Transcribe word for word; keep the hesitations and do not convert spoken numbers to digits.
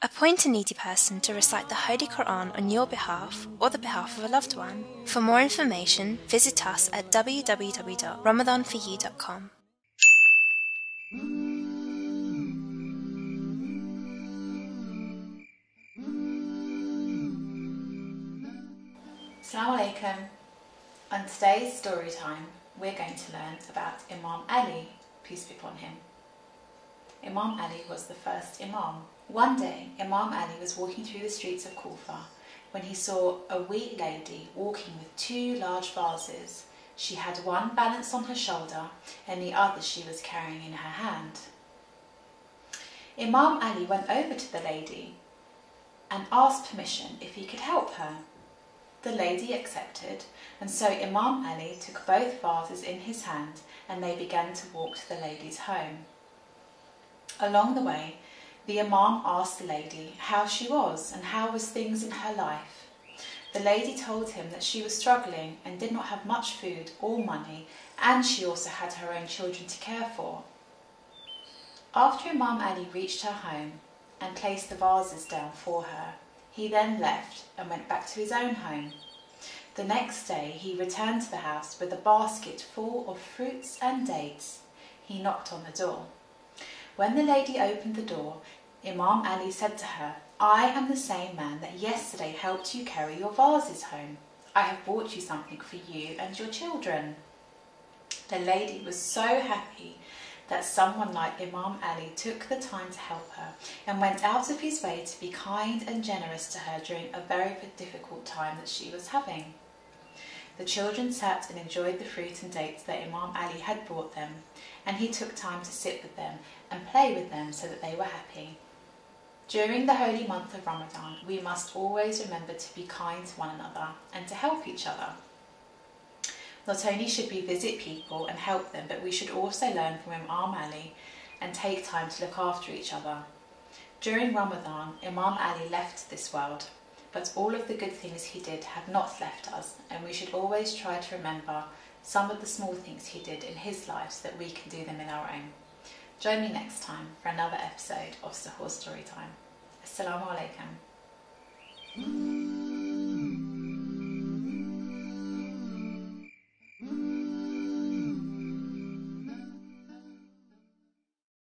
Appoint a needy person to recite the Holy Quran on your behalf or the behalf of a loved one. For more information, visit us at w w w dot ramadan for you dot com. Assalamu alaikum. On today's story time, we're going to learn about Imam Ali, peace be upon him. Imam Ali was the first Imam. One day, Imam Ali was walking through the streets of Kufa when he saw a wee lady walking with two large vases. She had one balanced on her shoulder and the other she was carrying in her hand. Imam Ali went over to the lady and asked permission if he could help her. The lady accepted, and so Imam Ali took both vases in his hand and they began to walk to the lady's home. Along the way, the Imam asked the lady how she was and how was things in her life. The lady told him that she was struggling and did not have much food or money, and she also had her own children to care for. After Imam Ali reached her home and placed the vases down for her, he then left and went back to his own home. The next day he returned to the house with a basket full of fruits and dates. He knocked on the door. When the lady opened the door, Imam Ali said to her, "I am the same man that yesterday helped you carry your vases home. I have brought you something for you and your children." The lady was so happy that someone like Imam Ali took the time to help her and went out of his way to be kind and generous to her during a very difficult time that she was having. The children sat and enjoyed the fruit and dates that Imam Ali had brought them, and he took time to sit with them and play with them so that they were happy. During the holy month of Ramadan, we must always remember to be kind to one another and to help each other. Not only should we visit people and help them, but we should also learn from Imam Ali and take time to look after each other. During Ramadan, Imam Ali left this world, but all of the good things he did have not left us, and we should always try to remember some of the small things he did in his life so that we can do them in our own. Join me next time for another episode of Sahur Storytime. Assalamu alaikum.